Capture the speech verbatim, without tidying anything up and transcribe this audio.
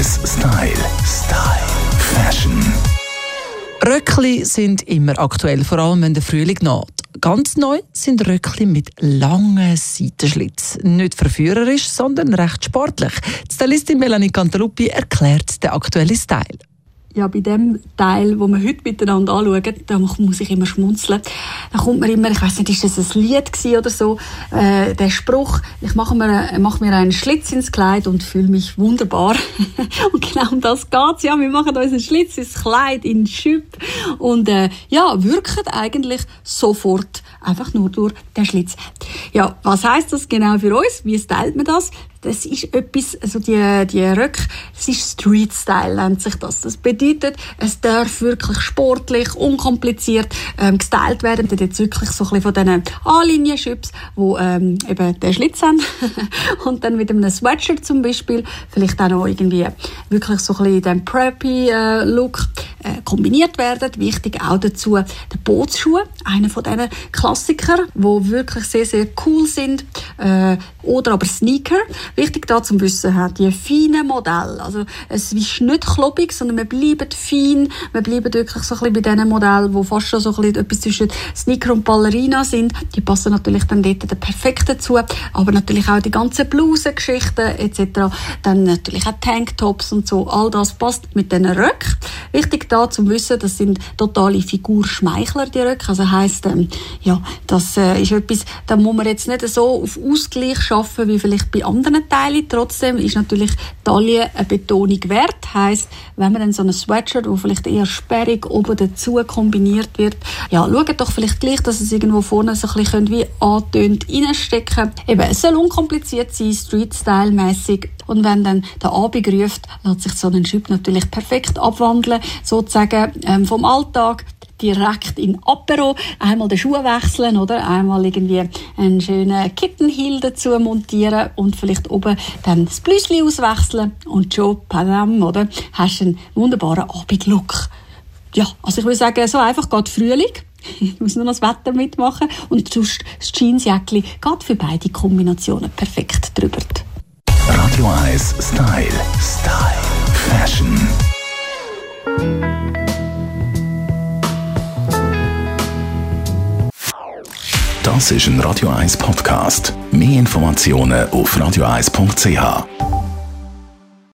eins Style. Style. Fashion. Röckli sind immer aktuell, vor allem wenn der Frühling naht. Ganz neu sind Röckli mit langen Seitenschlitz. Nicht verführerisch, sondern recht sportlich. Die Stylistin Melanie Cantaluppi erklärt den aktuellen Style. Ja, bei dem Teil, den wir heute miteinander anschauen, da muss ich immer schmunzeln. Da kommt mir immer, ich weiss nicht, ist das ein Lied gewesen oder so, äh, der Spruch, ich mache mir, mache mir einen Schlitz ins Kleid und fühle mich wunderbar. Und genau um das geht's. Ja, wir machen uns einen Schlitz ins Kleid, in den Schüpp und äh, ja, wirken eigentlich sofort einfach nur durch den Schlitz. Ja, was heisst das genau für uns? Wie stylt man das? Das ist etwas, also die, die Röcke, es ist Street Style, nennt sich das. Das bedeutet, es darf wirklich sportlich, unkompliziert ähm, gestylt werden. Das jetzt wirklich so ein bisschen von diesen A-Linien-Schüpps, die ähm, eben den Schlitz haben. Und dann mit einem Sweatshirt zum Beispiel, vielleicht auch noch irgendwie wirklich so ein bisschen in diesem Preppy-Look äh, kombiniert werden. Wichtig auch dazu der Bootsschuhe, einer von diesen Klassikern, die wirklich sehr, sehr cool sind. Äh, oder aber Sneaker. Wichtig da zum Wissen, die feinen Modelle. Also, es ist nicht klobig, sondern wir bleiben fein. Wir bleiben wirklich so ein bisschen bei diesen Modellen, die fast schon so ein bisschen etwas zwischen Sneaker und Ballerina sind. Die passen natürlich dann dort perfekt dazu. Aber natürlich auch die ganzen Blusengeschichten et cetera. Dann natürlich auch Tanktops und so. All das passt mit diesen Röcken. Wichtig da zum Wissen, das sind totale Figurschmeichler, die Röcke. Also heisst, ähm, ja, das äh, ist etwas, da muss man jetzt nicht so auf Ausgleich schaffen wie vielleicht bei anderen Teilen. Trotzdem ist natürlich Taille eine Betonung wert. Heisst, wenn man dann so ein Sweatshirt, das vielleicht eher sperrig oben dazu kombiniert wird, ja, schaut doch vielleicht gleich, dass es irgendwo vorne so ein bisschen wie antönt reinstecken. Eben, es soll unkompliziert sein, Street-Style-mässig. Und wenn dann der Abend ruft, lässt sich so ein Schüpp natürlich perfekt abwandeln, sozusagen ähm, vom Alltag direkt in Apero, einmal den Schuh wechseln, oder? Einmal irgendwie einen schönen Kittenhill dazu montieren und vielleicht oben dann das Blüsli auswechseln und schon, padam, oder? Hast einen wunderbaren Abendlook. Ja, also ich würde sagen, so einfach geht Frühling. Ich muss nur noch das Wetter mitmachen und sonst das Jeansjäckli geht für beide Kombinationen perfekt drüber. Radio eins Style. Style. Fashion. Das ist ein Radio eins Podcast. Mehr Informationen auf radio eins punkt c h.